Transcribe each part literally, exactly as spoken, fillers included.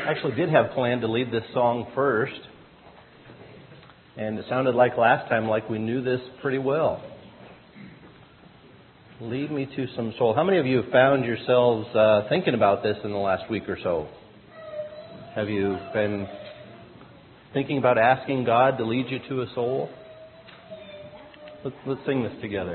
actually did have planned to lead this song first, and it sounded like last time like we knew this pretty well. Lead me to some soul. How many of you have found yourselves uh, thinking about this in the last week or so? Have you been thinking about asking God to lead you to a soul? Let's, let's sing this together.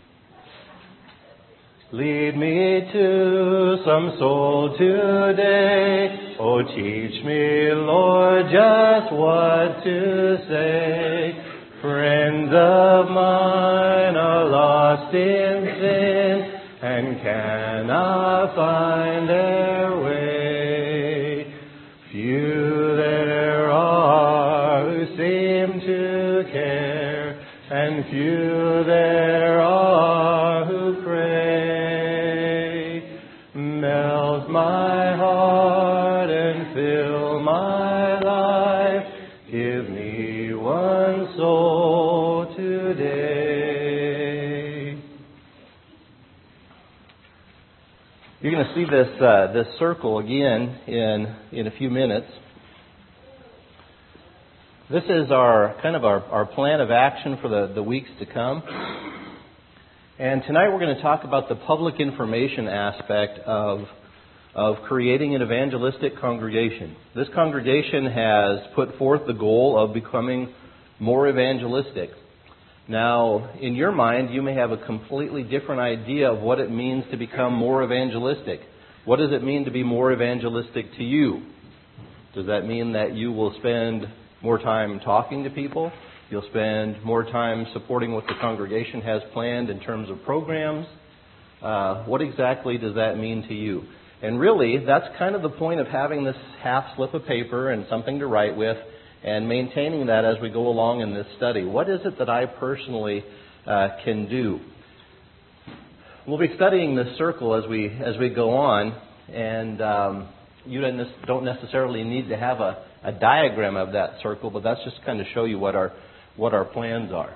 Lead me to some soul today. Oh, teach me, Lord, just what to say. Friends of mine are lost in sin and cannot find their way. Few there are who seem to care, and few there are who pray. Melt my heart and fill my life. Give me one soul today. You're going to see this uh, this circle again in in a few minutes. This is our kind of our, our plan of action for the, the weeks to come. And tonight we're going to talk about the public information aspect of of creating an evangelistic congregation. This congregation has put forth the goal of becoming more evangelistic. Now, in your mind, you may have a completely different idea of what it means to become more evangelistic. What does it mean to be more evangelistic to you? Does that mean that you will spend more time talking to people? You'll spend more time supporting what the congregation has planned in terms of programs? Uh, what exactly does that mean to you? And really, that's kind of the point of having this half slip of paper and something to write with and maintaining that as we go along in this study. What is it that I personally uh, can do? We'll be studying this circle as we as we go on, and um, you don't necessarily need to have a, a diagram of that circle, but that's just kind of show you what our what our plans are.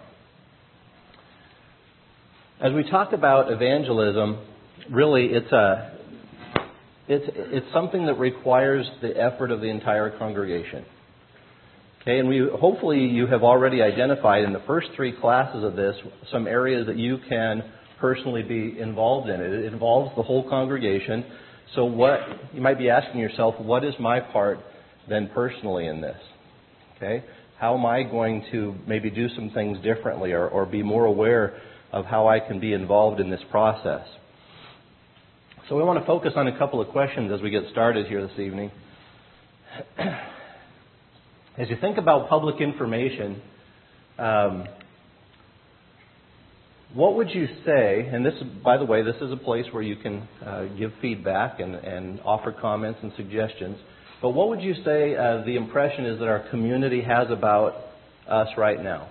As we talk about evangelism, really it's a it's it's something that requires the effort of the entire congregation. Okay, and we hopefully you have already identified in the first three classes of this some areas that you can personally be involved in. It, it involves the whole congregation. So what you might be asking yourself, what is my part then personally in this? Okay, how am I going to maybe do some things differently or, or be more aware of how I can be involved in this process? So we want to focus on a couple of questions as we get started here this evening. As you think about public information, um, what would you say, and this, by the way, this is a place where you can uh, give feedback and, and offer comments and suggestions, but what would you say uh, the impression is that our community has about us right now?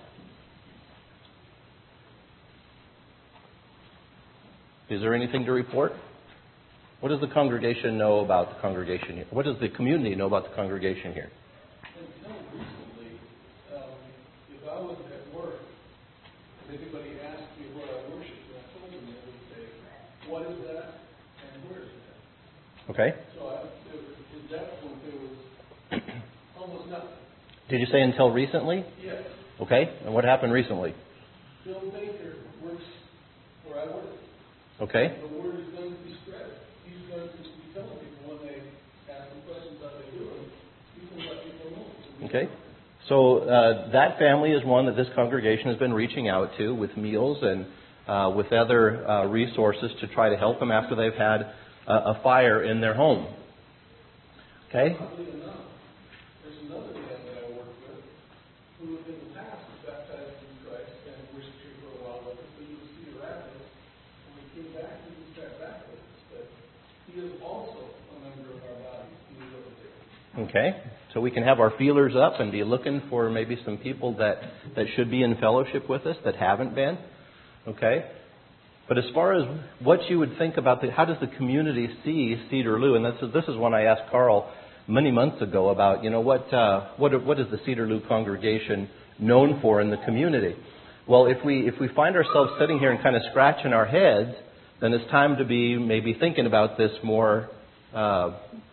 Is there anything to report? What does the congregation know about the congregation here? What does the community know about the congregation here? Until recently, um, if I was at work and anybody asked me what I worship, and I told them, they would say, what is that and where is that? Okay. So I, at that point, there was almost nothing. Did you say until recently? Yes. Okay. And what happened recently? Bill Baker works where I work. Okay. The word is going to be spread. He's going to be telling people when they ask him questions how they do it. He's going to let people know. Okay. So uh, that family is one that this congregation has been reaching out to with meals and uh, with other uh, resources to try to help them after they've had uh, a fire in their home. Okay. Oddly enough, there's another man that I work with who in the past was baptized in Christ and worshiped here for a while with us, but he was Cedar Rapids. When we came back, he was back back with us, but he is also a member of our body. He is over there. Okay. So we can have our feelers up and be looking for maybe some people that, that should be in fellowship with us that haven't been. Okay. But as far as what you would think about the, how does the community see Cedarloo? And this is, this is one I asked Carl many months ago about, you know, what, uh, what, what is the Cedarloo congregation known for in the community? Well, if we, if we find ourselves sitting here and kind of scratching our heads, then it's time to be maybe thinking about this more, uh,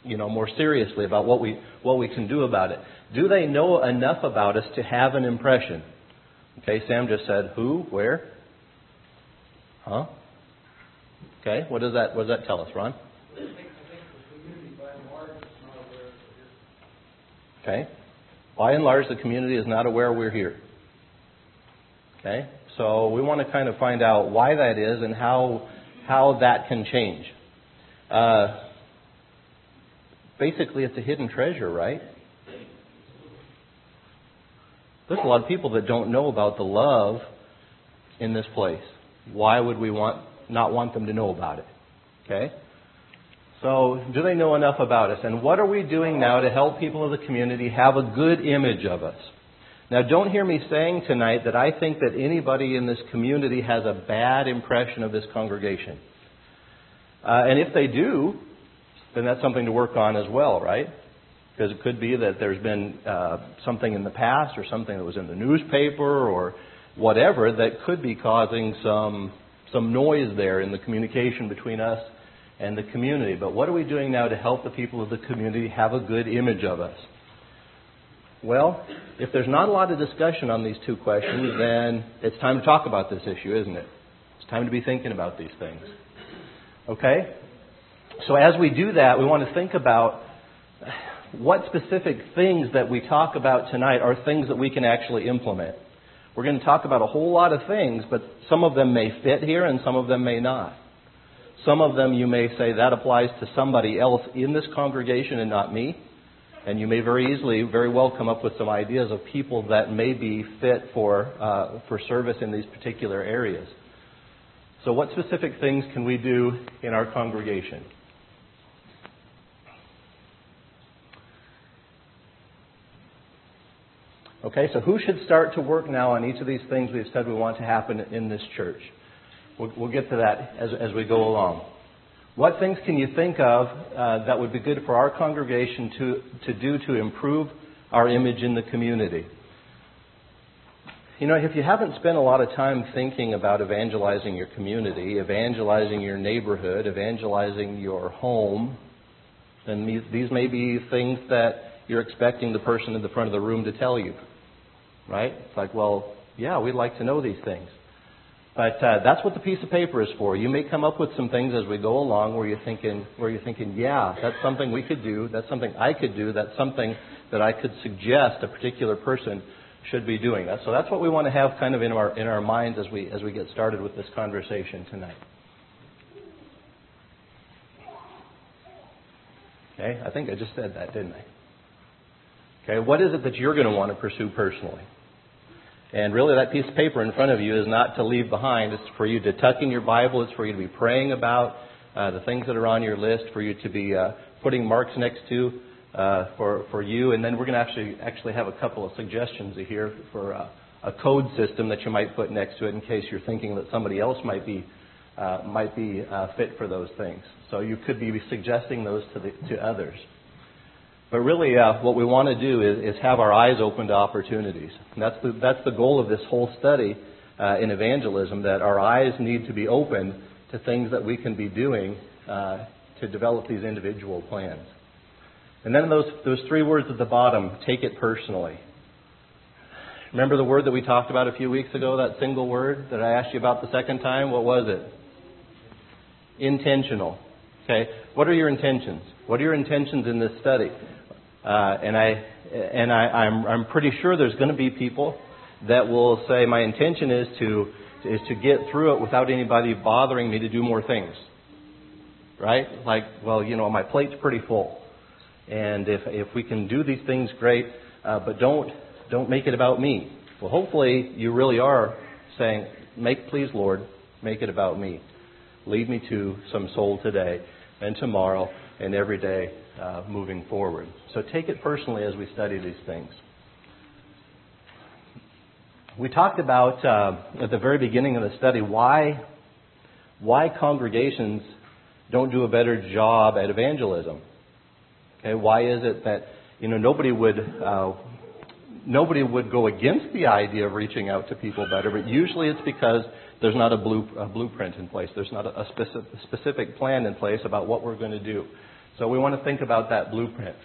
you know, more seriously about what we what we can do about it. Do they know enough about us to have an impression? Okay, Sam just said who, where, huh? Okay, what does that what does that tell us, Ron? I think, I think the community by and large is not aware of it. Okay, by and large, the community is not aware we're here. Okay, so we want to kind of find out why that is and how how that can change. Uh, basically, it's a hidden treasure, right? There's a lot of people that don't know about the love in this place. Why would we want not want them to know about it? Okay? So, do they know enough about us? And what are we doing now to help people of the community have a good image of us? Now, don't hear me saying tonight that I think that anybody in this community has a bad impression of this congregation. Uh, and if they do, then that's something to work on as well, right? Because it could be that there's been uh, something in the past or something that was in the newspaper or whatever that could be causing some some noise there in the communication between us and the community. But what are we doing now to help the people of the community have a good image of us? Well, if there's not a lot of discussion on these two questions, then it's time to talk about this issue, isn't it? It's time to be thinking about these things. Okay? So as we do that, we want to think about what specific things that we talk about tonight are things that we can actually implement. We're going to talk about a whole lot of things, but some of them may fit here and some of them may not. Some of them you may say that applies to somebody else in this congregation and not me. And you may very easily, very well come up with some ideas of people that may be fit for uh, for service in these particular areas. So what specific things can we do in our congregation? Okay, so who should start to work now on each of these things we've said we want to happen in this church? We'll, we'll get to that as, as we go along. What things can you think of uh, that would be good for our congregation to, to do to improve our image in the community? You know, if you haven't spent a lot of time thinking about evangelizing your community, evangelizing your neighborhood, evangelizing your home, then these, these may be things that you're expecting the person in the front of the room to tell you. Right? It's like, well, yeah, we'd like to know these things. But uh, that's what the piece of paper is for. You may come up with some things as we go along where you're thinking, where you're thinking, yeah, that's something we could do. That's something I could do. That's something that I could suggest a particular person should be doing. That. So that's what we want to have kind of in our in our minds as we as we get started with this conversation tonight. Okay, I think I just said that, didn't I? Okay, what is it that you're going to want to pursue personally? And really that piece of paper in front of you is not to leave behind. It's for you to tuck in your Bible. It's for you to be praying about uh, the things that are on your list, for you to be uh, putting marks next to uh, for, for you. And then we're going to actually actually have a couple of suggestions here for uh, a code system that you might put next to it in case you're thinking that somebody else might be uh, might be uh, fit for those things. So you could be suggesting those to the, to others. But really, uh, what we want to do is, is have our eyes open to opportunities. And that's the that's the goal of this whole study uh, in evangelism. That our eyes need to be open to things that we can be doing uh, to develop these individual plans. And then those those three words at the bottom: take it personally. Remember the word that we talked about a few weeks ago? That single word that I asked you about the second time. What was it? Intentional. Okay. What are your intentions? What are your intentions in this study? Uh, and I and I, I'm I'm pretty sure there's going to be people that will say my intention is to is to get through it without anybody bothering me to do more things. Right? Like, well, you know, my plate's pretty full, and if if we can do these things, great. Uh, but don't don't make it about me. Well, hopefully you really are saying, make please, Lord, make it about me. Lead me to some soul today and tomorrow and every day uh, moving forward. So take it personally as we study these things. We talked about uh, at the very beginning of the study why why congregations don't do a better job at evangelism. Okay, why is it that you know nobody would uh, nobody would go against the idea of reaching out to people better, but usually it's because there's not a, blue, a blueprint in place. There's not a, a specific, specific plan in place about what we're going to do So we want to think about that blueprint.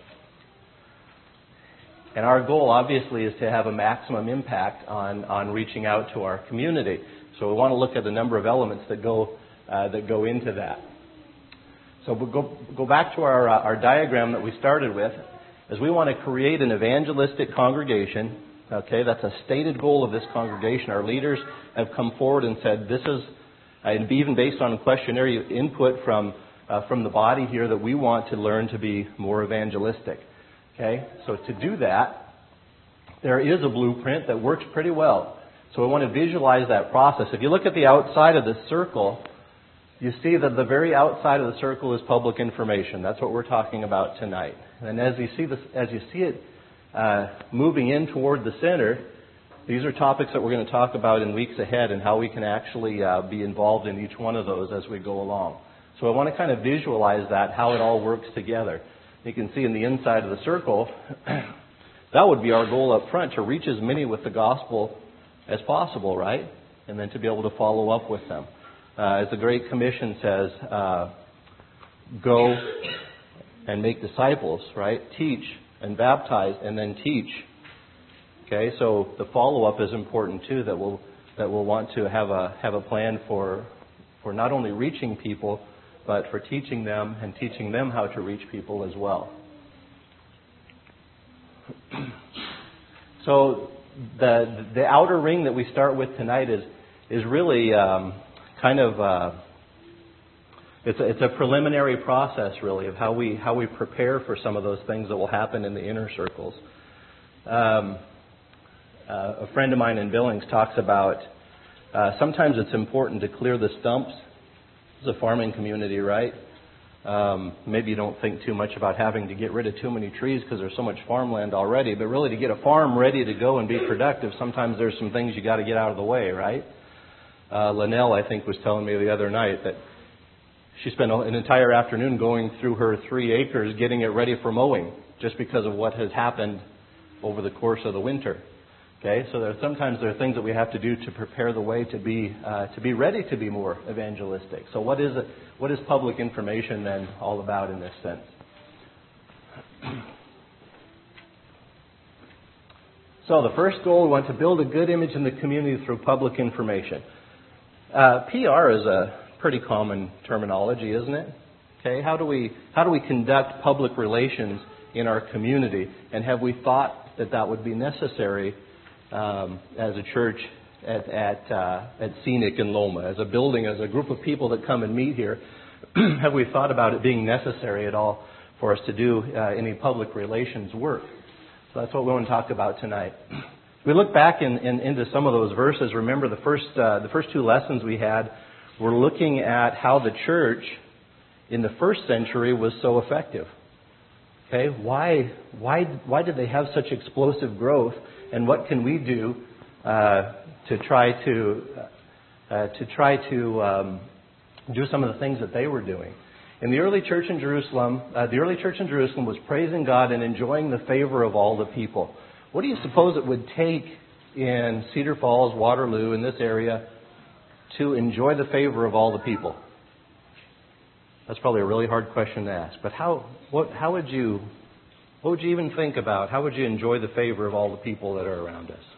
And our goal, obviously, is to have a maximum impact on, on reaching out to our community. So we want to look at the number of elements that go uh, that go into that. So we'll go, go back to our, uh, our diagram that we started with, as we want to create an evangelistic congregation. Okay, that's a stated goal of this congregation. Our leaders have come forward and said this is, and even based on questionnaire input from uh, from the body here, that we want to learn to be more evangelistic. Okay, so to do that, there is a blueprint that works pretty well. So we want to visualize that process. If you look at the outside of this circle, you see that the very outside of the circle is public information. That's what we're talking about tonight. And as you see this, as you see it uh, moving in toward the center, these are topics that we're going to talk about in weeks ahead, and how we can actually uh, be involved in each one of those as we go along. So I want to kind of visualize that, how it all works together. You can see in the inside of the circle, that would be our goal up front, to reach as many with the gospel as possible, right? And then to be able to follow up with them. Uh, as the Great Commission says, uh, go and make disciples, right? Teach and baptize and then teach. Okay, so the follow-up is important too, that we'll, that we'll want to have a, have a plan for, for not only reaching people, but for teaching them and teaching them how to reach people as well. So the the outer ring that we start with tonight is is really um, kind of uh, it's a, it's a preliminary process, really, of how we how we prepare for some of those things that will happen in the inner circles. Um, uh, a friend of mine in Billings talks about uh, sometimes it's important to clear the stumps. It's a farming community, right? Um, maybe you don't think too much about having to get rid of too many trees because there's so much farmland already. But really, to get a farm ready to go and be productive, sometimes there's some things you got to get out of the way, right? Uh, Linnell, I think, was telling me the other night that she spent an entire afternoon going through her three acres getting it ready for mowing, just because of what has happened over the course of the winter. Okay, so there, sometimes there are things that we have to do to prepare the way to be uh, to be ready to be more evangelistic. So what is it? What is public information then all about in this sense? So the first goal, we want to build a good image in the community through public information. Uh, P R is a pretty common terminology, isn't it? Okay, how do we how do we conduct public relations in our community, and have we thought that that would be necessary? Um, as a church at at, uh, at Scenic in Loma, as a building, as a group of people that come and meet here, have we thought about it being necessary at all for us to do uh, any public relations work? So that's what we want to talk about tonight. If we look back in, in, into some of those verses, remember the first uh, the first two lessons we had were looking at how the church in the first century was so effective. Okay, why why why did they have such explosive growth? And what can we do uh, to try to uh, to try to um, do some of the things that they were doing? In the early church in Jerusalem, uh, the early church in Jerusalem was praising God and enjoying the favor of all the people. What do you suppose it would take in Cedar Falls, Waterloo, in this area, to enjoy the favor of all the people? That's probably a really hard question to ask. But how what how would you What would you even think about? How would you enjoy the favor of all the people that are around us?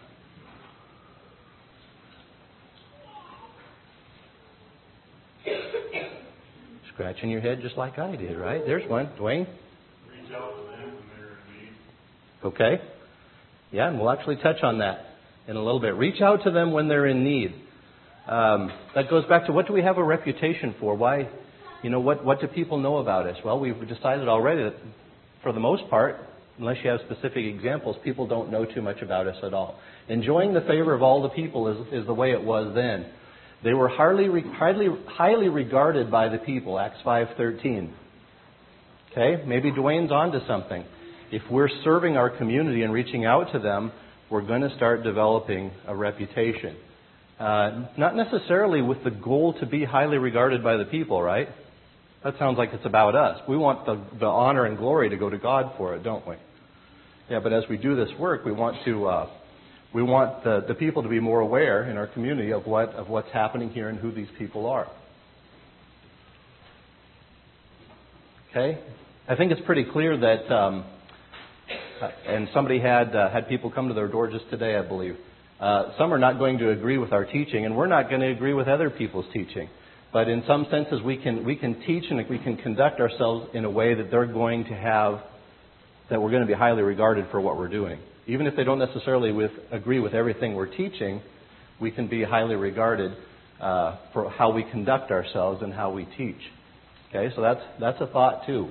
Scratching your head just like I did, right? There's one. Dwayne? Reach out to them when they're in need. Okay. Yeah, and we'll actually touch on that in a little bit. Reach out to them when they're in need. Um, that goes back to, what do we have a reputation for? Why, you know, what, what do people know about us? Well, we've decided already that for the most part, unless you have specific examples, people don't know too much about us at all. Enjoying the favor of all the people is, is the way it was then. They were highly, highly, highly regarded by the people, Acts five thirteen. Okay, maybe Dwayne's onto something. If we're serving our community and reaching out to them, we're going to start developing a reputation. Uh, not necessarily with the goal to be highly regarded by the people, right? That sounds like it's about us. We want the, the honor and glory to go to God for it, don't we? Yeah, but as we do this work, we want to uh, we want the, the people to be more aware in our community of what of what's happening here and who these people are. Okay? I think it's pretty clear that, um, and somebody had uh, had people come to their door just today, I believe. Uh, some are not going to agree with our teaching, and we're not going to agree with other people's teaching. But in some senses, we can we can teach and we can conduct ourselves in a way that they're going to have, that we're going to be highly regarded for what we're doing. Even if they don't necessarily with, agree with everything we're teaching, we can be highly regarded uh, for how we conduct ourselves and how we teach. Okay, so that's that's a thought too.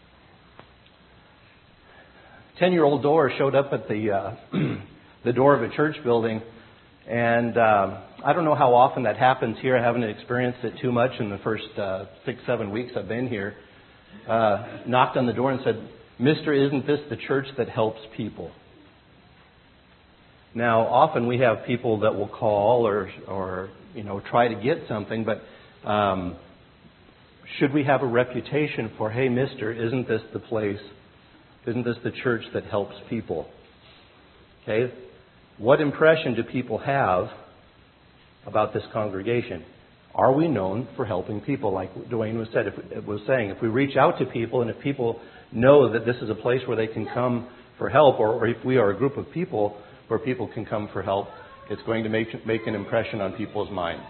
Ten-year-old Dora showed up at the uh, the door of a church building, and uh, I don't know how often that happens here. I haven't experienced it too much in the first uh, six, seven weeks I've been here. Uh, knocked on the door and said, "Mister, isn't this the church that helps people?" Now, often we have people that will call or, or you know, try to get something, but um, should we have a reputation for, "Hey, Mister, isn't this the place? Isn't this the church that helps people?" Okay, what impression do people have about this congregation? Are we known for helping people? Like Dwayne was said, if, was saying, if we reach out to people and if people know that this is a place where they can come for help, or, or if we are a group of people where people can come for help, it's going to make make an impression on people's minds.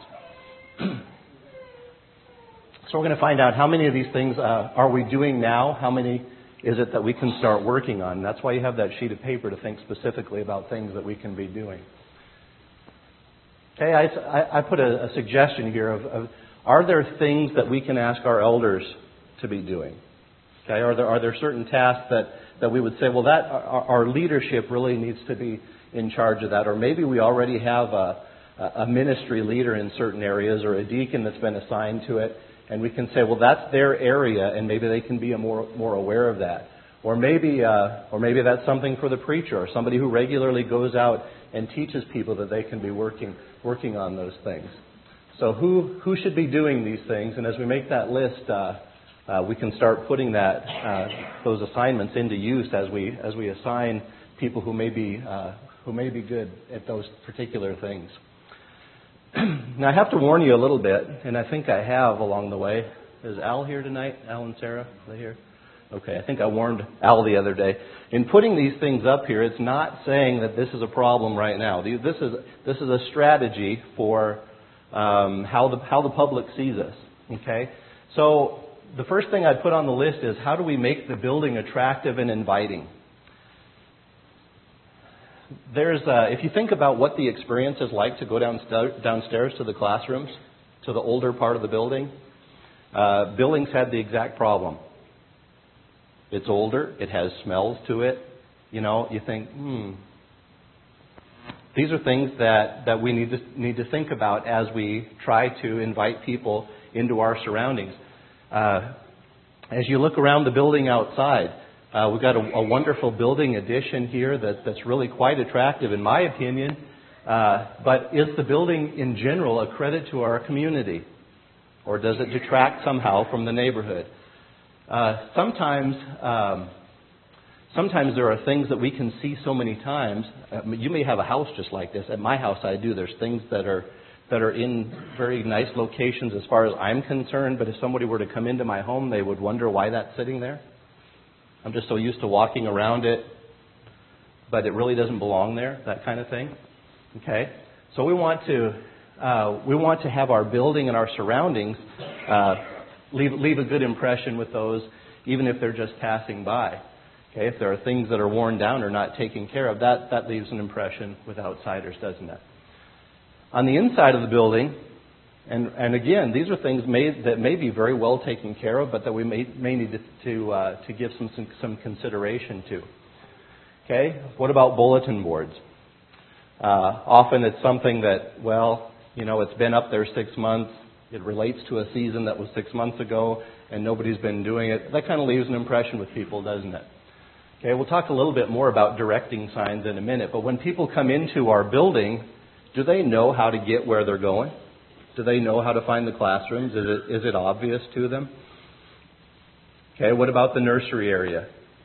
So we're going to find out how many of these things uh, are we doing now? How many is it that we can start working on? That's why you have that sheet of paper to think specifically about things that we can be doing. Okay, I, I, I put a, a suggestion here of, of, are there things that we can ask our elders to be doing? Okay, are there are there certain tasks that, that we would say, well, that our, our leadership really needs to be in charge of that, or maybe we already have a, a ministry leader in certain areas or a deacon that's been assigned to it, and we can say, well, that's their area, and maybe they can be a more more aware of that. Or maybe uh, or maybe that's something for the preacher or somebody who regularly goes out and teaches people that they can be working working on those things. So who who should be doing these things? And as we make that list, uh, uh, we can start putting that uh, those assignments into use as we as we assign people who may be uh, who may be good at those particular things. Now, I have to warn you a little bit, and I think I have along the way. Is Al here tonight? Al and Sarah, are they here? Okay, I think I warned Al the other day. In putting these things up here, it's not saying that this is a problem right now. This is this is a strategy for um, how the how the public sees us. Okay, so the first thing I'd put on the list is, how do we make the building attractive and inviting? There's, uh, if you think about what the experience is like to go downstairs, downstairs to the classrooms, to the older part of the building, uh, Billings had the exact problem. It's older, it has smells to it. You know, you think, hmm. These are things that, that we need to need to think about as we try to invite people into our surroundings. Uh, as you look around the building outside, Uh, we've got a, a wonderful building addition here that, that's really quite attractive, in my opinion. Uh, but is the building in general a credit to our community? Or does it detract somehow from the neighborhood? Uh, sometimes, um, sometimes there are things that we can see so many times. Uh, you may have a house just like this. At my house I do. There's things that are that are in very nice locations as far as I'm concerned. But if somebody were to come into my home, they would wonder why that's sitting there. I'm just so used to walking around it, but it really doesn't belong there, that kind of thing. Okay, so we want to uh, we want to have our building and our surroundings uh, leave leave a good impression with those, even if they're just passing by. Okay, if there are things that are worn down or not taken care of, that that leaves an impression with outsiders, doesn't it? On the inside of the building. And, and again, these are things may, that may be very well taken care of, but that we may, may need to to, uh, to give some, some some consideration to. Okay, what about bulletin boards? Uh, often it's something that, well, you know, it's been up there six months. It relates to a season that was six months ago, and nobody's been doing it. That kind of leaves an impression with people, doesn't it? Okay, we'll talk a little bit more about directing signs in a minute. But when people come into our building, do they know how to get where they're going? Do they know how to find the classrooms? Is it is it obvious to them? Okay, what about the nursery area?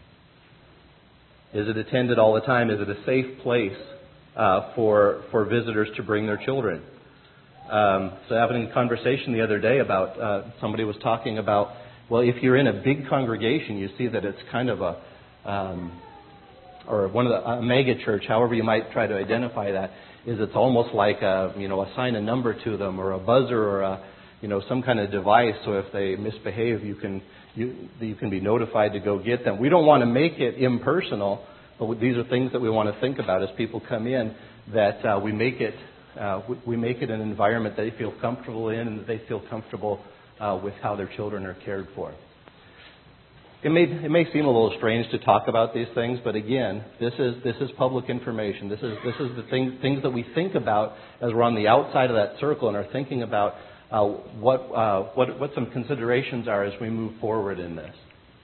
Is it attended all the time? Is it a safe place uh, for for visitors to bring their children? Um, so having a conversation the other day about uh, somebody was talking about Well, if you're in a big congregation, you see that it's kind of a, um, or one of the a mega church, however you might try to identify that, is it's almost like a, you know, assign a number to them or a buzzer or a, you know, some kind of device. So if they misbehave, you can you you can be notified to go get them. We don't want to make it impersonal, but these are things that we want to think about as people come in. That uh, we make it uh, we make it an environment they feel comfortable in, and that they feel comfortable uh, with how their children are cared for. It may it may seem a little strange to talk about these things, but again, this is this is public information. This is this is the thing, things that we think about as we're on the outside of that circle and are thinking about uh, what uh, what what some considerations are as we move forward in this.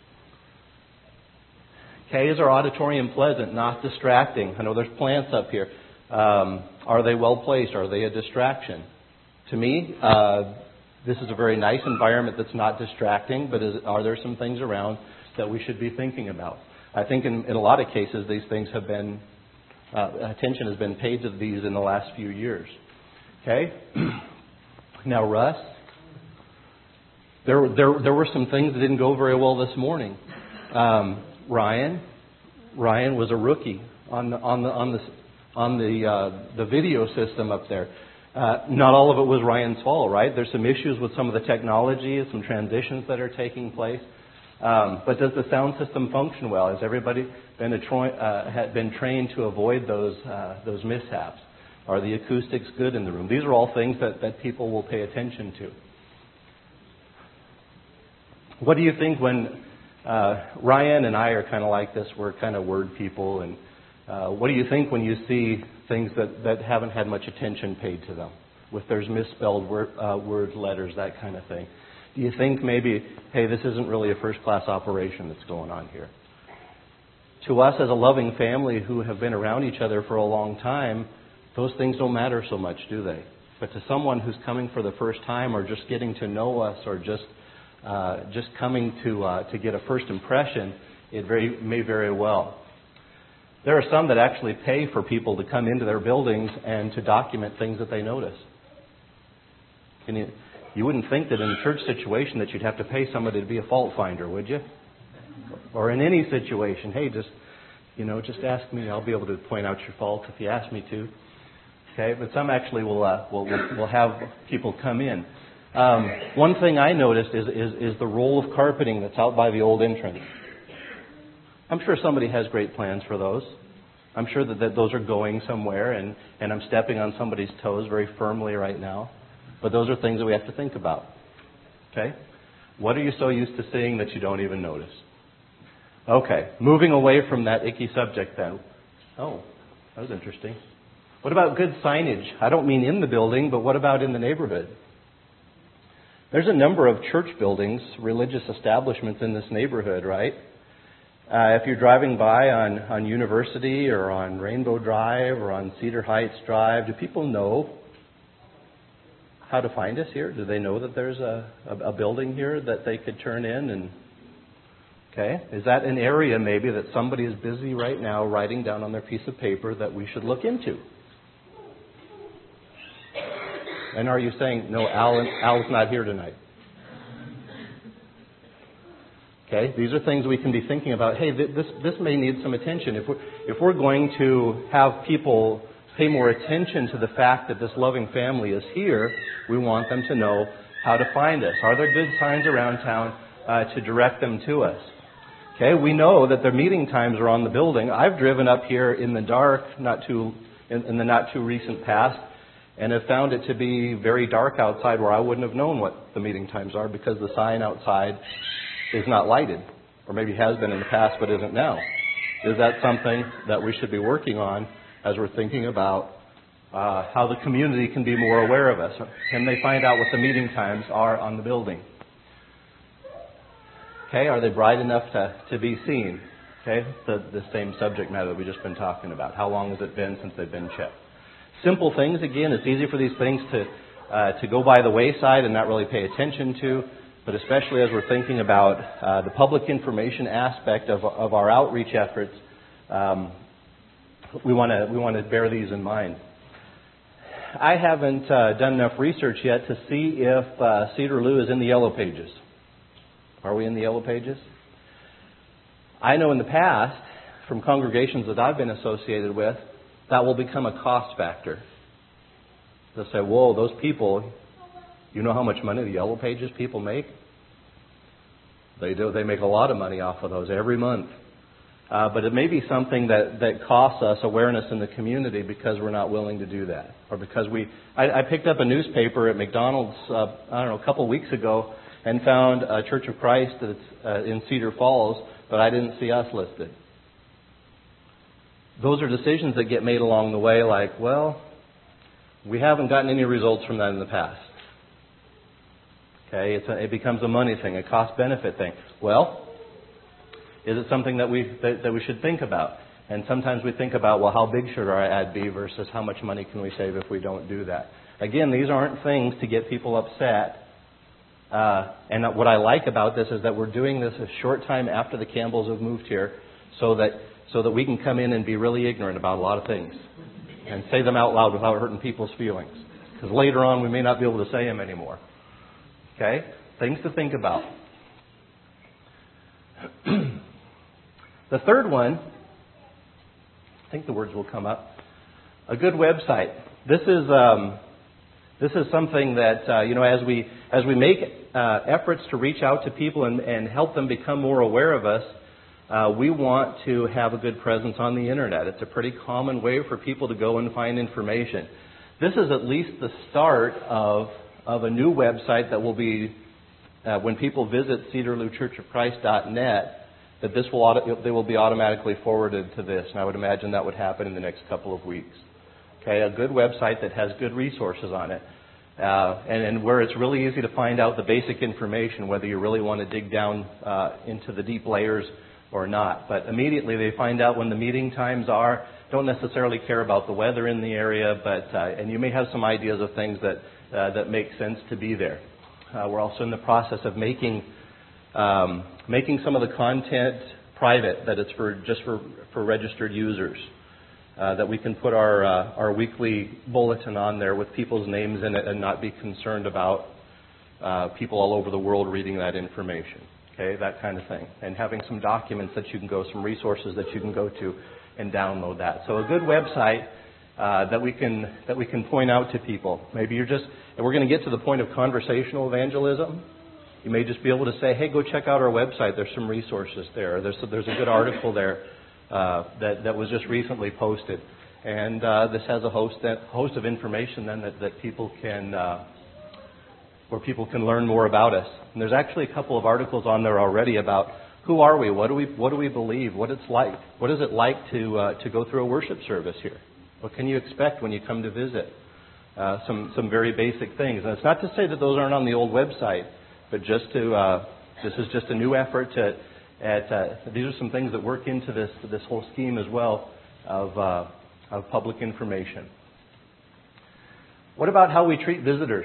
Okay, is our auditorium pleasant, not distracting? I know there's plants up here. Um, are they well placed? Are they a distraction? To me, uh, this is a very nice environment that's not distracting, but is, are there some things around that we should be thinking about? I think in, in a lot of cases these things have been, uh, attention has been paid to these in the last few years. Okay? Now, Russ, there, there, there were some things that didn't go very well this morning. Um, Ryan, Ryan was a rookie on the, on the, on the, on the, uh, the video system up there. Uh, not all of it was Ryan's fault, right? There's some issues with some of the technology, some transitions that are taking place. Um, but does the sound system function well? Has everybody been, a tro- uh, had been trained to avoid those uh, those mishaps? Are the acoustics good in the room? These are all things that, that people will pay attention to. What do you think when uh, Ryan and I are kind of like this? We're kind of word people, and uh, what do you think when you see things that, that haven't had much attention paid to them? With there's misspelled word, uh, words, letters, that kind of thing. Do you think maybe, hey, this isn't really a first-class operation that's going on here? To us as a loving family who have been around each other for a long time, those things don't matter so much, do they? But to someone who's coming for the first time or just getting to know us or just uh, just coming to uh, to get a first impression, it very may very well. There are some that actually pay for people to come into their buildings and to document things that they notice. Can you, you wouldn't think that in a church situation that you'd have to pay somebody to be a fault finder, would you? Or in any situation, hey, just you know, just ask me. I'll be able to point out your faults if you ask me to. Okay, but some actually will uh, will, will will have people come in. Um, one thing I noticed is, is is the roll of carpeting that's out by the old entrance. I'm sure somebody has great plans for those. I'm sure that, that those are going somewhere, and, and I'm stepping on somebody's toes very firmly right now. But those are things that we have to think about. Okay? What are you so used to seeing that you don't even notice? Okay, moving away from that icky subject then. Oh, that was interesting. What about good signage? I don't mean in the building, but what about in the neighborhood? There's a number of church buildings, religious establishments in this neighborhood, right? Uh, if you're driving by on, on University or on Rainbow Drive or on Cedar Heights Drive, do people know how to find us here? Do they know that there's a, a, a building here that they could turn in? And okay, is that an area maybe that somebody is busy right now writing down on their piece of paper that we should look into? And are you saying, no, Al, Al's not here tonight? Okay, these are things we can be thinking about. Hey, this this may need some attention. If we're, if we're going to have people pay more attention to the fact that this loving family is here, we want them to know how to find us. Are there good signs around town uh, to direct them to us? Okay, we know that their meeting times are on the building. I've driven up here in the dark, not too in, in the not too recent past, and have found it to be very dark outside where I wouldn't have known what the meeting times are because the sign outside is not lighted, or maybe has been in the past but isn't now. Is that something that we should be working on as we're thinking about uh, how the community can be more aware of us? Can they find out what the meeting times are on the building? Okay, are they bright enough to, to be seen? Okay, the, the same subject matter that we've just been talking about. How long has it been since they've been checked? Simple things, again, it's easy for these things to uh, to go by the wayside and not really pay attention to. But especially as we're thinking about uh, the public information aspect of, of our outreach efforts, um, we want to we want to bear these in mind. I haven't uh, done enough research yet to see if uh, Cedarloo is in the Yellow Pages. Are we in the Yellow Pages? I know in the past, from congregations that I've been associated with, that will become a cost factor. They'll say, whoa, those people, you know how much money the Yellow Pages people make? They do. They make a lot of money off of those every month. Uh, but it may be something that, that costs us awareness in the community because we're not willing to do that. Or because we... I, I picked up a newspaper at McDonald's, uh, I don't know, a couple of weeks ago and found a Church of Christ that's uh, in Cedar Falls, but I didn't see us listed. Those are decisions that get made along the way like, well, we haven't gotten any results from that in the past. Okay, it's a, it becomes a money thing, a cost-benefit thing. Well, is it something that we that, that we should think about? And sometimes we think about, well, how big should our ad be versus how much money can we save if we don't do that? Again, these aren't things to get people upset. Uh, and what I like about this is that we're doing this a short time after the Campbells have moved here so that so that we can come in and be really ignorant about a lot of things and say them out loud without hurting people's feelings. Because later on we may not be able to say them anymore. Okay? Things to think about. The third one, I think the words will come up, a good website. This is um, this is something that, uh, you know, as we as we make uh, efforts to reach out to people and, and help them become more aware of us, uh, we want to have a good presence on the Internet. It's a pretty common way for people to go and find information. This is at least the start of of a new website that will be, uh, when people visit cedar lou church of christ dot net, that this will auto, they will be automatically forwarded to this. And I would imagine that would happen in the next couple of weeks. Okay, a good website that has good resources on it. Uh, and, and where it's really easy to find out the basic information, whether you really want to dig down uh, into the deep layers or not. But immediately they find out when the meeting times are. Don't necessarily care about the weather in the area, but uh, and you may have some ideas of things that uh, that make sense to be there. Uh, we're also in the process of making um, making some of the content private, that it's for just for, for registered users. Uh, that we can put our uh, our weekly bulletin on there with people's names in it and not be concerned about uh, people all over the world reading that information. Okay, that kind of thing. And having some documents that you can go, some resources that you can go to and download that. So a good website uh, that we can that we can point out to people. Maybe you're just, and we're going to get to the point of conversational evangelism. You may just be able to say, hey, go check out our website. There's some resources there. There's there's a good article there uh, that that was just recently posted, and uh, this has a host that host of information then that that people can. Uh, where people can learn more about us. And there's actually a couple of articles on there already about who are we, what do we what do we believe, what it's like, what is it like to uh, to go through a worship service here, what can you expect when you come to visit, uh, some some very basic things. And it's not to say that those aren't on the old website, but just to uh, this is just a new effort to at uh, these are some things that work into this this whole scheme as well of uh, of public information. What about how we treat visitors?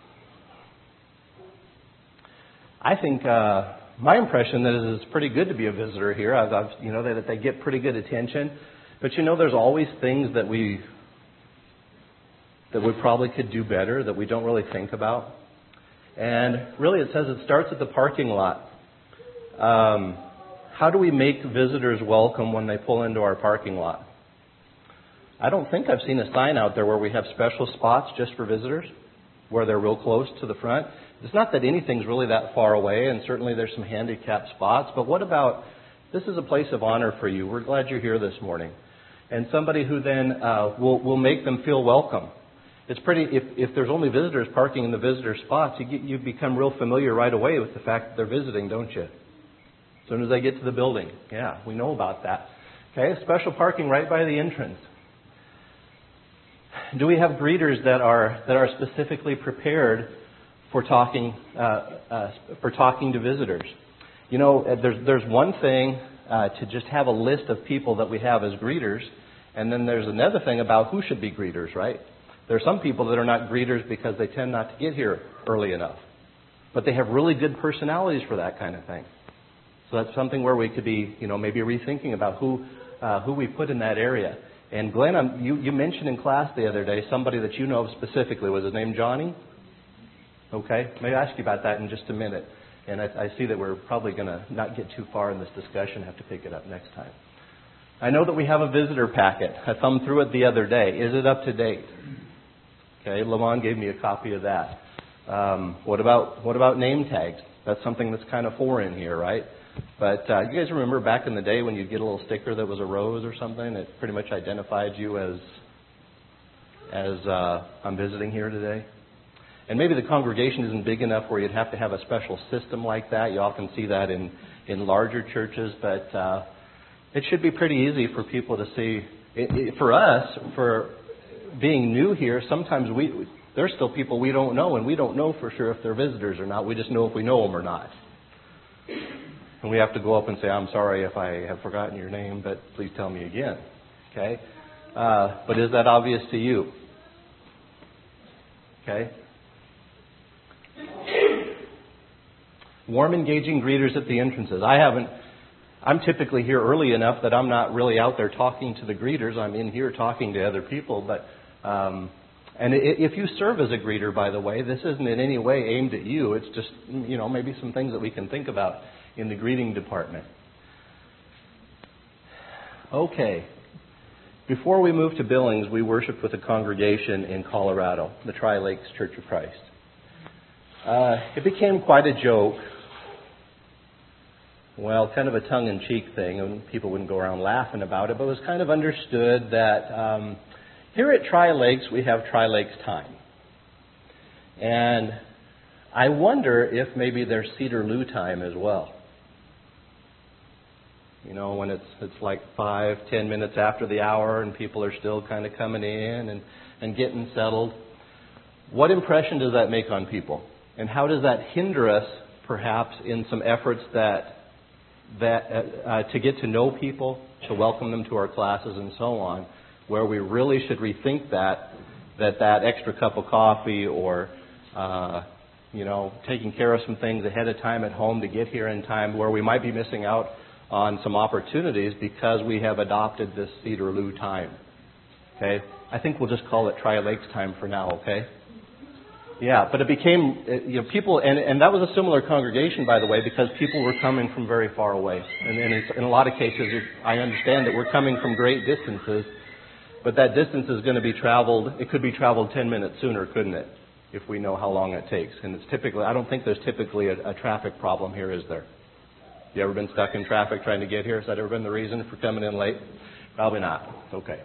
I think uh, my impression that it's pretty good to be a visitor here. I've, I've, you know, that they get pretty good attention. But you know, there's always things that we that we probably could do better that we don't really think about. And really, it says it starts at the parking lot. Um, how do we make visitors welcome when they pull into our parking lot? I don't think I've seen a sign out there where we have special spots just for visitors, where they're real close to the front. It's not that anything's really that far away, and certainly there's some handicapped spots, but what about, this is a place of honor for you. We're glad you're here this morning. And somebody who then uh, will, will make them feel welcome. It's pretty, if, if there's only visitors parking in the visitor spots, you, get, you become real familiar right away with the fact that they're visiting, don't you? As soon as they get to the building. Yeah, we know about that. Okay, special parking right by the entrance. Do we have greeters that are that are specifically prepared for talking uh, uh, for talking to visitors? You know, there's there's one thing uh, to just have a list of people that we have as greeters, and then there's another thing about who should be greeters, right? There are some people that are not greeters because they tend not to get here early enough, but they have really good personalities for that kind of thing. So that's something where we could be, you know, maybe rethinking about who uh, who we put in that area. And Glenn, um, you, you mentioned in class the other day somebody that you know of specifically. Was his name Johnny? Okay, maybe I'll ask you about that in just a minute. And I, I see that we're probably going to not get too far in this discussion, have to pick it up next time. I know that we have a visitor packet. I thumbed through it the other day. Is it up to date? Okay, Lamont gave me a copy of that. Um, what about what about name tags? That's something that's kind of foreign here, right? But uh, you guys remember back in the day when you'd get a little sticker that was a rose or something that pretty much identified you as as uh, I'm visiting here today? And maybe the congregation isn't big enough where you'd have to have a special system like that. You often see that in, in larger churches, but uh, it should be pretty easy for people to see. It, it, for us, for being new here, sometimes we there's still people we don't know, and we don't know for sure if they're visitors or not. We just know if we know them or not. And we have to go up and say, I'm sorry if I have forgotten your name, but please tell me again. Okay? Uh, but is that obvious to you? Okay? Warm, engaging greeters at the entrances. I haven't, I'm typically here early enough that I'm not really out there talking to the greeters. I'm in here talking to other people. But um, and if you serve as a greeter, by the way, this isn't in any way aimed at you. It's just, you know, maybe some things that we can think about in the greeting department. Okay. Before we moved to Billings, we worshiped with a congregation in Colorado, the Tri-Lakes Church of Christ. Uh, it became quite a joke. Well, kind of a tongue-in-cheek thing, and people wouldn't go around laughing about it, but it was kind of understood that um, here at Tri-Lakes, we have Tri-Lakes time. And I wonder if maybe there's Cedarloo time as well. You know, when it's it's like five, ten minutes after the hour and people are still kind of coming in and, and getting settled. What impression does that make on people? And how does that hinder us, perhaps, in some efforts that that uh, to get to know people, to welcome them to our classes and so on, where we really should rethink that, that that extra cup of coffee or, uh, you know, taking care of some things ahead of time at home to get here in time, where we might be missing out on some opportunities because we have adopted this Cedarloo time. Okay? I think we'll just call it Tri-Lakes time for now, okay? Yeah, but it became, you know, people, and, and that was a similar congregation, by the way, because people were coming from very far away. And, and it's, in a lot of cases, it, I understand that we're coming from great distances, but that distance is going to be traveled, it could be traveled ten minutes sooner, couldn't it? If we know how long it takes. And it's typically, I don't think there's typically a, a traffic problem here, is there? You ever been stuck in traffic trying to get here? Has that ever been the reason for coming in late? Probably not. Okay.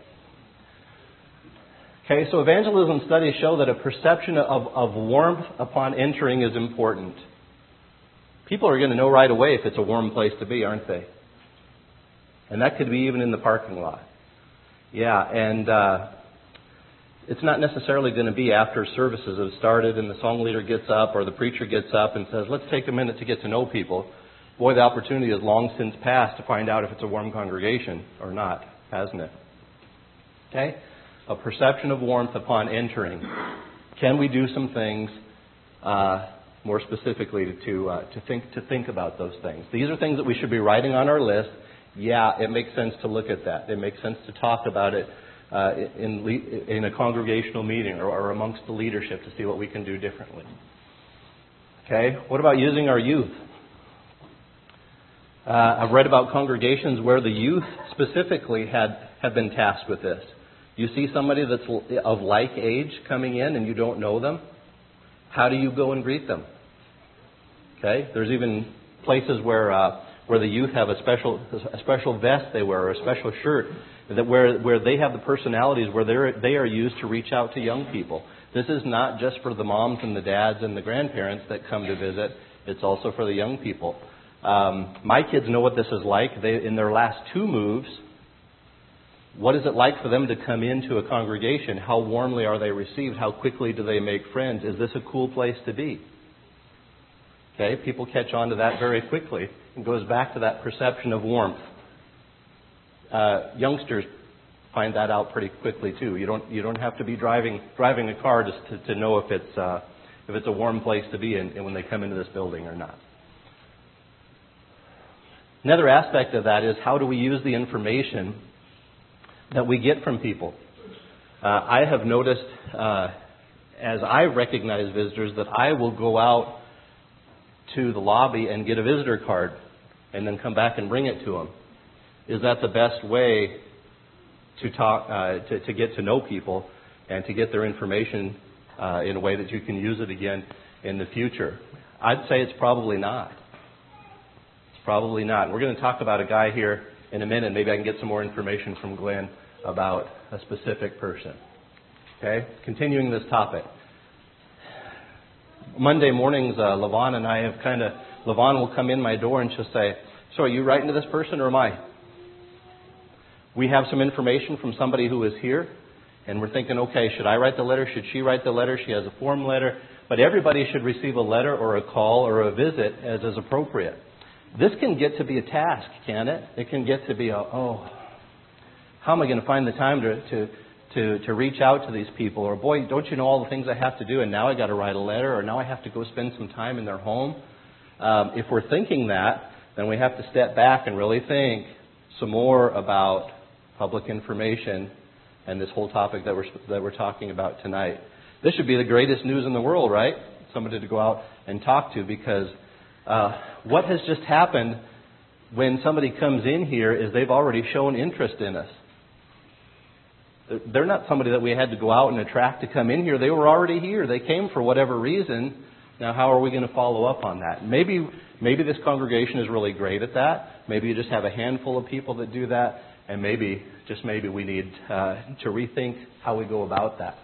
Okay, so evangelism studies show that a perception of, of warmth upon entering is important. People are going to know right away if it's a warm place to be, aren't they? And that could be even in the parking lot. Yeah, and uh, it's not necessarily going to be after services have started and the song leader gets up or the preacher gets up and says, let's take a minute to get to know people. Boy, the opportunity has long since passed to find out if it's a warm congregation or not, hasn't it? Okay? A perception of warmth upon entering. Can we do some things uh, more specifically to uh, to think to think about those things? These are things that we should be writing on our list. Yeah, it makes sense to look at that. It makes sense to talk about it uh, in in a congregational meeting or, or amongst the leadership to see what we can do differently. Okay, what about using our youth? Uh, I've read about congregations where the youth specifically had have been tasked with this. You see somebody that's of like age coming in and you don't know them. How do you go and greet them? Okay, there's even places where uh, where the youth have a special a special vest they wear or a special shirt that where where they have the personalities where they they are used to reach out to young people. This is not just for the moms and the dads and the grandparents that come to visit. It's also for the young people. Um, my kids know what this is like. They, in their last two moves, what is it like for them to come into a congregation? How warmly are they received? How quickly do they make friends? Is this a cool place to be? Okay, people catch on to that very quickly. It goes back to that perception of warmth. Uh, youngsters find that out pretty quickly too. You don't you don't have to be driving driving a car just to, to know if it's uh, if it's a warm place to be in, in when they come into this building or not. Another aspect of that is how do we use the information that we get from people. Uh, I have noticed uh, as I recognize visitors that I will go out to the lobby and get a visitor card and then come back and bring it to them? Is that the best way to talk, uh, to, to get to know people and to get their information uh, in a way that you can use it again in the future? I'd say it's probably not. It's probably not. We're going to talk about a guy here in a minute. Maybe I can get some more information from Glenn about a specific person. Okay? Continuing this topic. Monday mornings, uh, Levon and I have kind of, Levon will come in my door and she'll say, so are you writing to this person or am I? We have some information from somebody who is here, and we're thinking, okay, should I write the letter? Should she write the letter? She has a form letter. But everybody should receive a letter or a call or a visit as is appropriate. This can get to be a task, can it? It can get to be a, oh, how am I going to find the time to, to, to, to reach out to these people? Or, boy, don't you know all the things I have to do, and now I got to write a letter, or now I have to go spend some time in their home? Um, if we're thinking that, then we have to step back and really think some more about public information and this whole topic that we're that we're talking about tonight. This should be the greatest news in the world, right? Somebody to go out and talk to, because uh, what has just happened when somebody comes in here is they've already shown interest in us. They're not somebody that we had to go out and attract to come in here. They were already here. They came for whatever reason. Now, how are we going to follow up on that? Maybe maybe this congregation is really great at that. Maybe you just have a handful of people that do that. And maybe, just maybe, we need uh, to rethink how we go about that.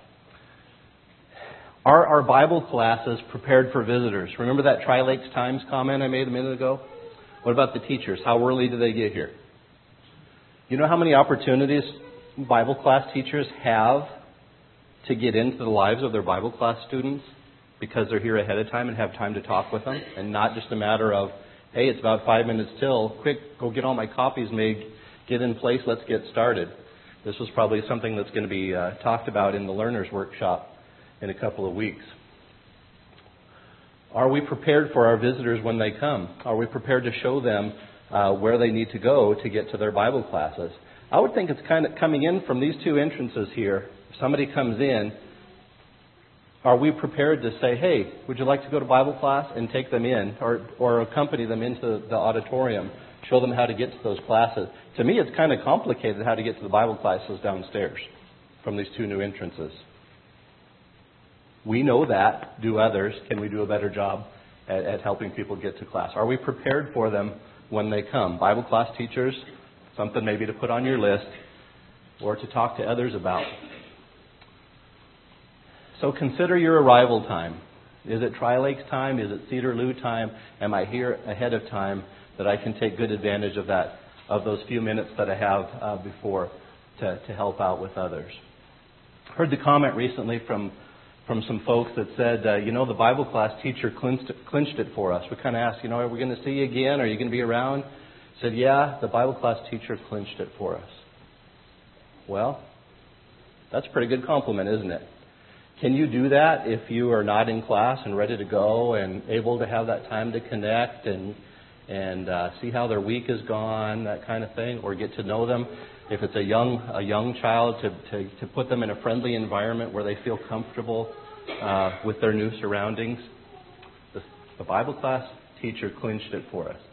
Are our Bible classes prepared for visitors? Remember that Tri-Lakes Times comment I made a minute ago? What about the teachers? How early do they get here? You know how many opportunities Bible class teachers have to get into the lives of their Bible class students because they're here ahead of time and have time to talk with them, and not just a matter of, hey, it's about five minutes till, quick, go get all my copies made, get in place, let's get started. This was probably something that's going to be uh, talked about in the Learner's Workshop in a couple of weeks. Are we prepared for our visitors when they come? Are we prepared to show them uh, where they need to go to get to their Bible classes? I would think it's kind of coming in from these two entrances here. If somebody comes in, are we prepared to say, hey, would you like to go to Bible class, and take them in, or, or accompany them into the auditorium, show them how to get to those classes? To me, it's kind of complicated how to get to the Bible classes downstairs from these two new entrances. We know that. Do others? Can we do a better job at, at helping people get to class? Are we prepared for them when they come? Bible class teachers, something maybe to put on your list or to talk to others about. So consider your arrival time. Is it Tri-Lakes time? Is it Cedar Lou time? Am I here ahead of time that I can take good advantage of that, of those few minutes that I have uh, before to, to help out with others? Heard the comment recently from from some folks that said, uh, you know, the Bible class teacher clinched, clinched it for us. We kind of asked, you know, are we going to see you again? Are you going to be around? Said, yeah, the Bible class teacher clinched it for us. Well, that's a pretty good compliment, isn't it? Can you do that if you are not in class and ready to go and able to have that time to connect and and uh, see how their week has gone, that kind of thing, or get to know them? If it's a young a young child, to, to, to put them in a friendly environment where they feel comfortable uh, with their new surroundings. The, the Bible class teacher clinched it for us.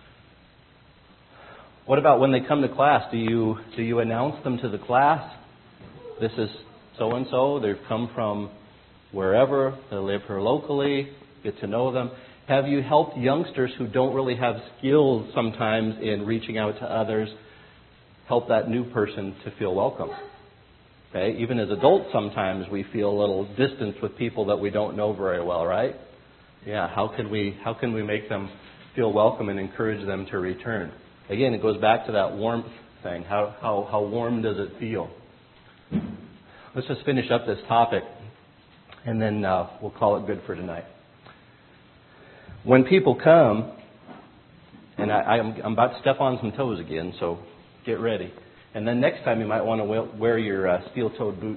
What about when they come to class? Do you do you announce them to the class? This is so and so. They've come from wherever. They live here locally. Get to know them. Have you helped youngsters who don't really have skills sometimes in reaching out to others? Help that new person to feel welcome. Okay, even as adults, sometimes we feel a little distance with people that we don't know very well, right? Yeah, how can we how can we make them feel welcome and encourage them to return? Again, it goes back to that warmth thing. How how how warm does it feel? Let's just finish up this topic, and then uh, we'll call it good for tonight. When people come, and I, I'm, I'm about to step on some toes again, so get ready. And then next time you might want to wear your uh, steel-toed boots.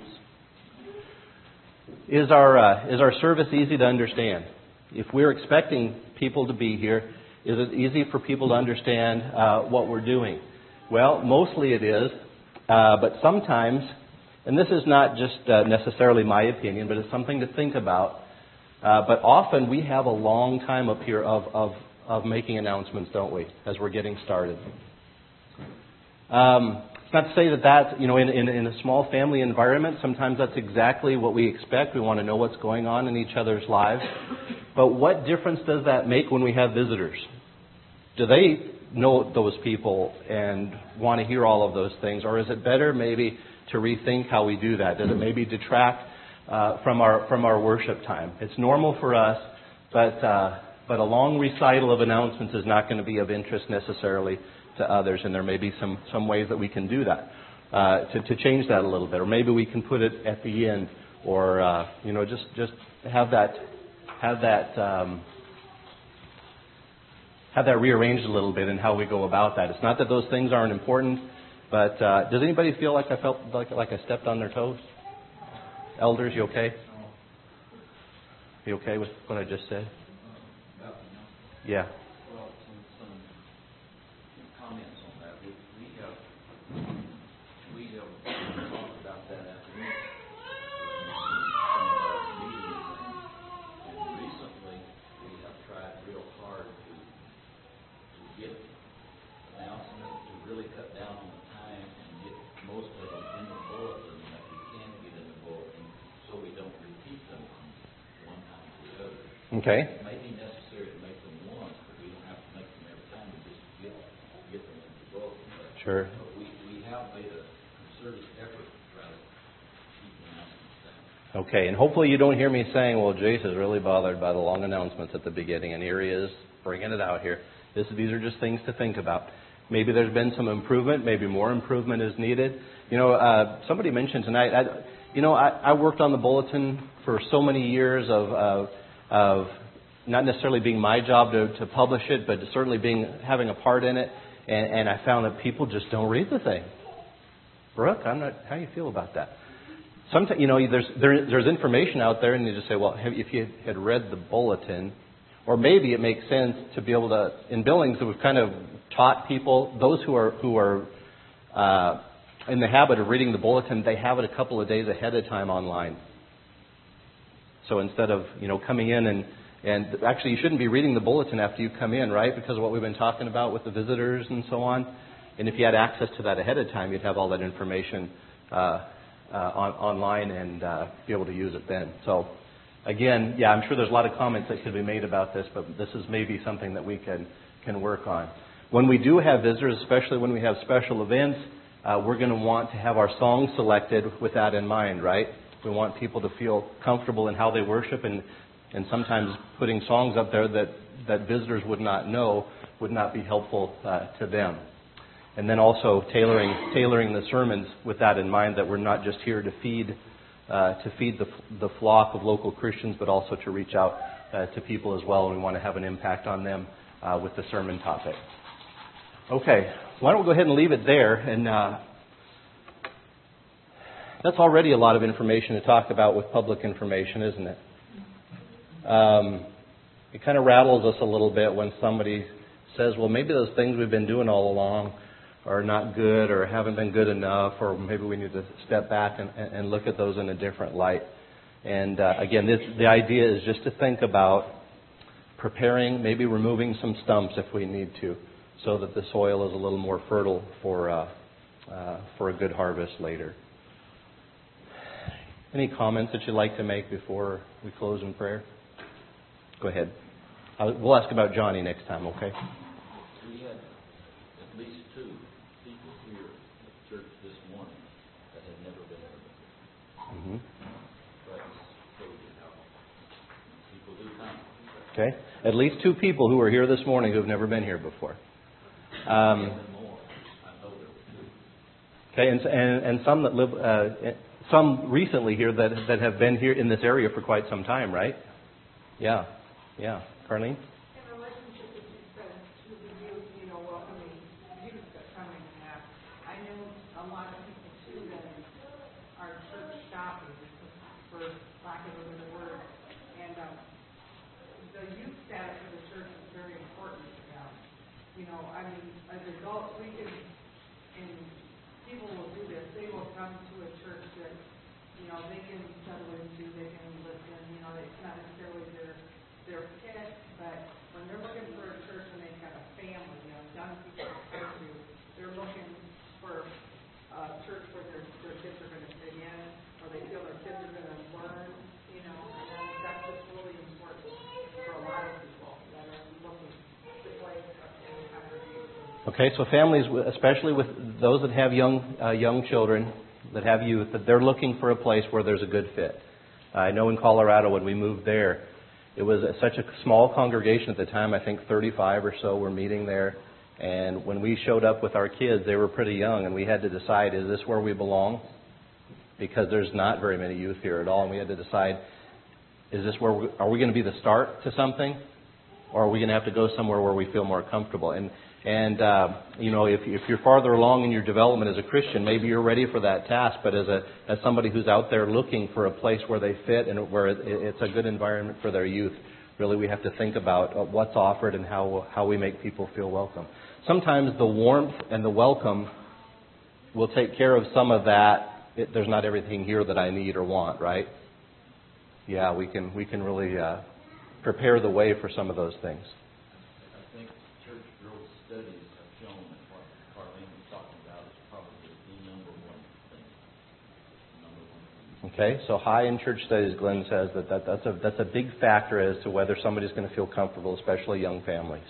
Is our uh, is our service easy to understand? If we're expecting people to be here, is it easy for people to understand uh, what we're doing? Well, mostly it is, uh, but sometimes, and this is not just uh, necessarily my opinion, but it's something to think about. Uh, but often we have a long time up here of, of, of making announcements, don't we, as we're getting started. Um, it's not to say that that, you know, in, in, in a small family environment, sometimes that's exactly what we expect. We want to know what's going on in each other's lives. But what difference does that make when we have visitors? Do they know those people and want to hear all of those things? Or is it better maybe to rethink how we do that? Does it maybe detract uh, from our from our worship time? It's normal for us, but uh, but a long recital of announcements is not going to be of interest necessarily to others, and there may be some, some ways that we can do that, uh, to, to change that a little bit. Or maybe we can put it at the end, or, uh, you know, just, just have that, have that, um, have that rearranged a little bit in how we go about that. It's not that those things aren't important, but uh, does anybody feel like I felt like, like I stepped on their toes? Elders, you okay? You okay with what I just said? Yeah. Well, some, some comments on that. We, we have we have talked about that at the meeting, and recently we have tried real hard to to get announcements, to really cut down on the time and get most of them in the bulletin that we can get in the bulletin, so we don't repeat them from one time to the other. Okay. It may be necessary to make them once, but we don't have to make them every time. We just get get them in the bulletin. But, Sure. But we, we have made a concerted effort to try to keep the announcements down. Okay, and hopefully you don't hear me saying, well, Jace is really bothered by the long announcements at the beginning, and here he is bringing it out here. This, these are just things to think about. Maybe there's been some improvement. Maybe more improvement is needed. You know, uh, somebody mentioned tonight, I, you know, I, I worked on the bulletin for so many years of, of, of not necessarily being my job to, to publish it, but certainly being having a part in it. And, and I found that people just don't read the thing. Brooke, I'm not. How do you feel about that? Sometimes, you know, there's there, there's information out there, and you just say, well, have, if you had read the bulletin, or maybe it makes sense to be able to. In Billings, we've kind of taught people, those who are who are uh, in the habit of reading the bulletin, they have it a couple of days ahead of time online. So instead of, you know, coming in and And actually, you shouldn't be reading the bulletin after you come in, right? Because of what we've been talking about with the visitors and so on. And if you had access to that ahead of time, you'd have all that information uh, uh, on, online and uh, be able to use it then. So, again, yeah, I'm sure there's a lot of comments that could be made about this, but this is maybe something that we can can work on. When we do have visitors, especially when we have special events, uh, we're going to want to have our songs selected with that in mind, right? We want people to feel comfortable in how they worship, and And sometimes putting songs up there that, that visitors would not know would not be helpful uh, to them. And then also tailoring tailoring the sermons with that in mind, that we're not just here to feed uh, to feed the the flock of local Christians, but also to reach out uh, to people as well. And we want to have an impact on them uh, with the sermon topic. Okay, why don't we go ahead and leave it there? And uh, that's already a lot of information to talk about with public information, isn't it? Um, it kind of rattles us a little bit when somebody says, well, maybe those things we've been doing all along are not good or haven't been good enough, or maybe we need to step back and, and look at those in a different light. And uh, again, this, the idea is just to think about preparing, maybe removing some stumps if we need to, so that the soil is a little more fertile for, uh, uh, for a good harvest later. Any comments that you'd like to make before we close in prayer? Go ahead. Uh, we'll ask about Johnny next time, okay? We had at least two people here at church this morning that had never been here before. Mm-hmm. But so how people do come. Okay. At least two people who are here this morning who have never been here before. Um, Even more. I know there were two. okay, and, and and some that live, uh, some recently here that that have been here in this area for quite some time, right? Yeah. Yeah. Carlene? In relationship to what you said, to the youth, you know, welcoming youth that come in and have, I know a lot of people too that are church shopping, for lack of a better word, and um, the youth status of the church is very important to them. You know, I mean, as adults, we can, and people will do this, they will come to a church that you know, they can settle into, they can live in, you know, it's not necessarily their, their fit, but when they're looking for a church and they've got a family, you know, young people to go to, they're looking for a church where their, their kids are going to fit in, or they feel their kids are going to learn, you know, and then that's what's really important for a lot of people that are looking to place in the congregation. Okay, so families, especially with those that have young uh, young children, that have youth, that they're looking for a place where there's a good fit. I know in Colorado when we moved there, it was such a small congregation at the time. I think thirty-five or so were meeting there. And when we showed up with our kids, they were pretty young, and we had to decide, is this where we belong? Because there's not very many youth here at all. And we had to decide, is this where we, are we going to be the start to something? Or are we going to have to go somewhere where we feel more comfortable? And, and uh, you know, if, if you're farther along in your development as a Christian, maybe you're ready for that task. But as a as somebody who's out there looking for a place where they fit and where it, it's a good environment for their youth, really we have to think about what's offered and how how we make people feel welcome. Sometimes the warmth and the welcome will take care of some of that. It, there's not everything here that I need or want, right? Yeah, we can we can really uh, prepare the way for some of those things. I think church growth studies have shown that what Carlene was talking about is probably the number one thing. Number one thing. Okay, so high in church studies, Glenn says that, that that's a that's a big factor as to whether somebody's going to feel comfortable, especially young families.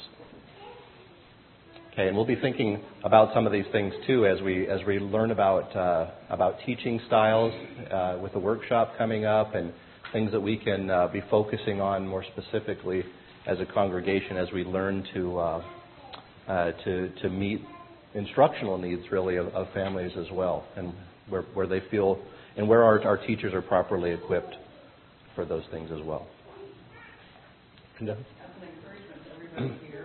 Okay, and we'll be thinking about some of these things too as we as we learn about uh, about teaching styles uh, with the workshop coming up and things that we can uh, be focusing on more specifically as a congregation as we learn to uh, uh, to to meet instructional needs really of, of families as well, and where where they feel and where our our teachers are properly equipped for those things as well. As an encouragement to everybody here.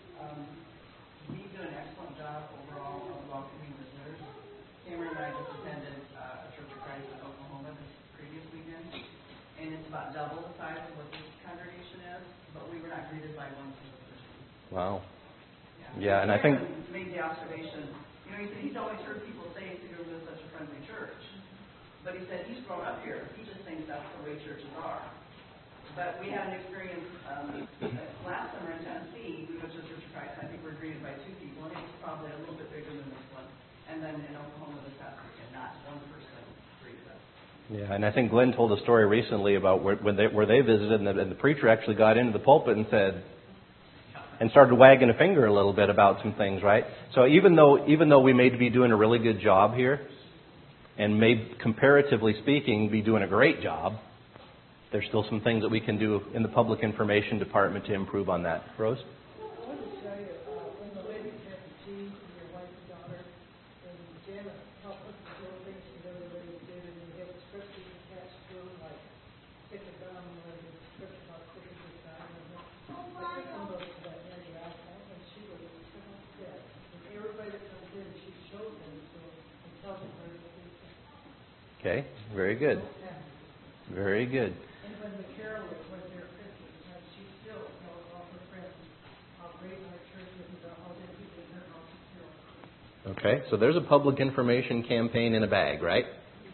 Cameron and I just attended uh, a Church of Christ in Oklahoma this previous weekend, and it's about double the size of what this congregation is, but we were not greeted by one single person. Wow. Yeah, yeah and I think made the observation. You know, he said he's always heard people say Cedar was such a friendly church, but he said he's grown up here. He just thinks that's the way churches are. But we had an experience um, last summer in Tennessee. We went to Church of Christ. I think we were greeted by two people, and it was probably a little bit bigger than this one. And then in Oklahoma this past weekend, not one person greeted us. Yeah, and I think Glenn told a story recently about where, when they, where they visited, and the, and the preacher actually got into the pulpit and said, and started wagging a finger a little bit about some things, right? So even though even though we may be doing a really good job here, and may, comparatively speaking, be doing a great job, there's still some things that we can do in the public information department to improve on that. Rose? I want to tell you, uh, when the ladies had the tea for your wife and daughter, and Janet helped us to do things the other ladies did, and they had scriptures attached to them, like stick it down, or the scripture about sticking it down, and then but they come up to that lady out, and she was so upset. And everybody that comes in, she shows them, so and tells them where to do things. Okay, very good. Very good. And when the carol was there at Christmas time, she still told all her friends how great our church is and how many people in her house is carol. Okay, so there's a public information campaign in a bag, right?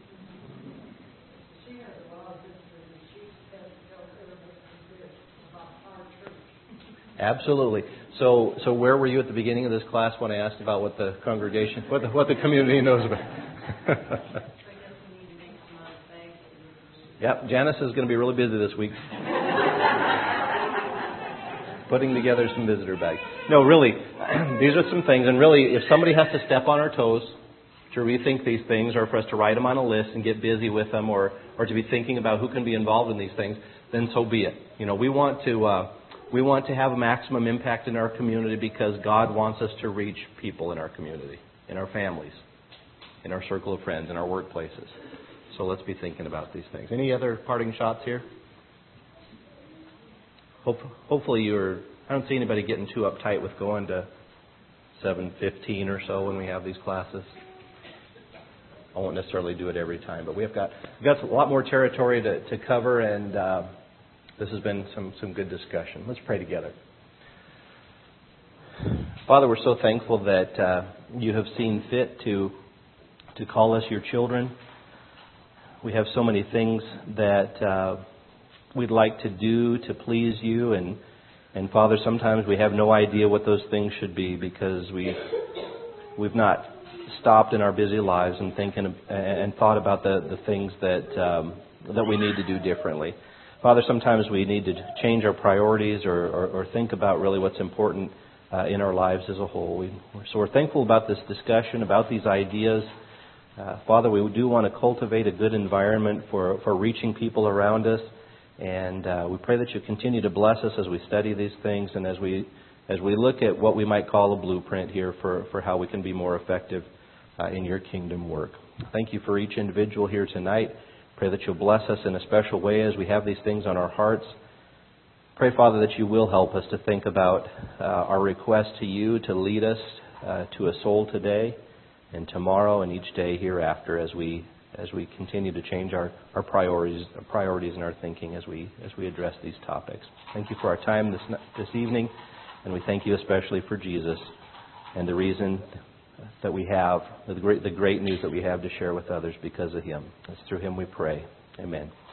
She has a lot of history, and she has to tell everybody this about our church. Absolutely. So, so where were you at the beginning of this class when I asked about what the congregation, what the, what the community knows about? Yep, Janice is going to be really busy this week. Putting together some visitor bags. No, really, these are some things. And really, if somebody has to step on our toes to rethink these things, or for us to write them on a list and get busy with them, or, or to be thinking about who can be involved in these things, then so be it. You know, we want to uh, we want to have a maximum impact in our community because God wants us to reach people in our community, in our families, in our circle of friends, in our workplaces. So let's be thinking about these things. Any other parting shots here? Hope, hopefully you're, I don't see anybody getting too uptight with going to seven fifteen or so when we have these classes. I won't necessarily do it every time, but we've got we've got a lot more territory to, to cover, and uh, this has been some, some good discussion. Let's pray together. Father, we're so thankful that uh, you have seen fit to to call us your children. we have so many things that uh, we'd like to do to please you, and and Father, sometimes we have no idea what those things should be because we we've not stopped in our busy lives and thinking and thought about the the things that um, that we need to do differently. Father, sometimes we need to change our priorities or, or, or think about really what's important uh, in our lives as a whole. We, so we're thankful about this discussion, about these ideas. Uh, Father, we do want to cultivate a good environment for, for reaching people around us. And uh, we pray that you continue to bless us as we study these things and as we as we look at what we might call a blueprint here for, for how we can be more effective uh, in your kingdom work. Thank you for each individual here tonight. Pray that you'll bless us in a special way as we have these things on our hearts. Pray, Father, that you will help us to think about uh, our request to you to lead us uh, to a soul today and tomorrow and each day hereafter as we as we continue to change our, our priorities our priorities and our thinking as we as we address these topics. Thank you for our time this this evening, and we thank you especially for Jesus and the reason that we have, the great the great news that we have to share with others because of him. It's through him we pray. Amen.